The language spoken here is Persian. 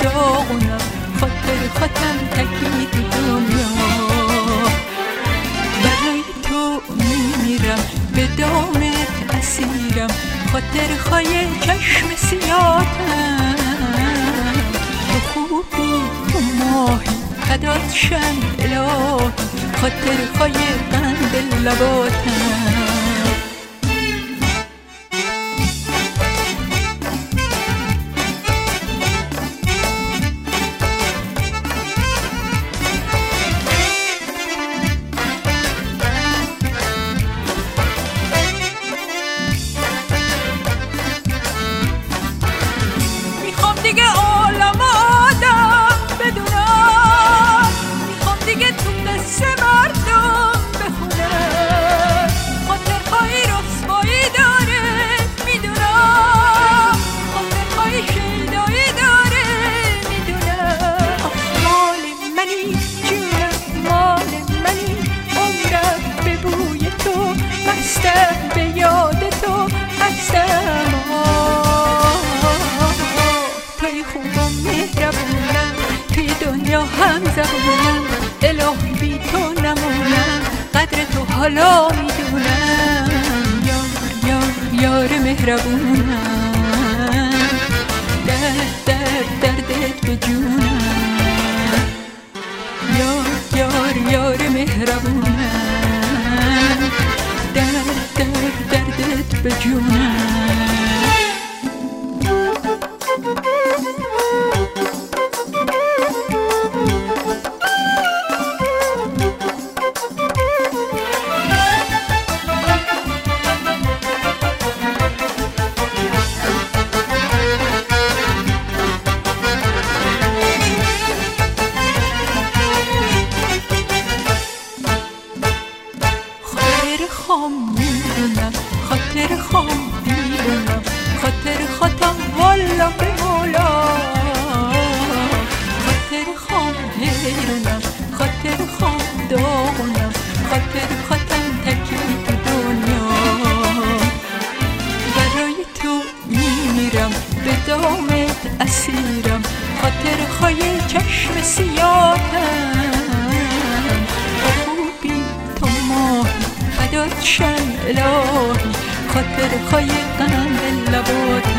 داغونم، خاطر خودم تکی دنیا. برای تو میمیرم، به دامت اسیرم، خاطر خای چشم سیاتم. تو خوبی تو ماهی فدات شم الهی، خاطر خای قند لباتم. دیگه عالم آدم بدونم، میخوام دیگه تو قصه مردم بخونم. خاطرهایی رسوایی داره میدونم، خاطرهایی شیدایی داره میدونم. مال منی جونم، مال منی عمرم، به بوی تو مستم، به یاد تو هستم. توی خوبم مهربونم، توی دنیا هم زبونم، الهی بی تو نمونم، قدر تو حالا میدونم. یار مهربونم، دردت به جونم. یار مهربونم، دردت به جونم. خاطر خام میدونم، خاطر خودم والا به مولا. خاطر خام حیرونم، خاطر خام داغونم، خاطر خودم تکی تو دنیا. برای تو میمیرم، به دامت اسیرم، خاطر خای چشم سیاتم. خوبی تو ماهی فدات شم الهی، خاطر خای قند لبات.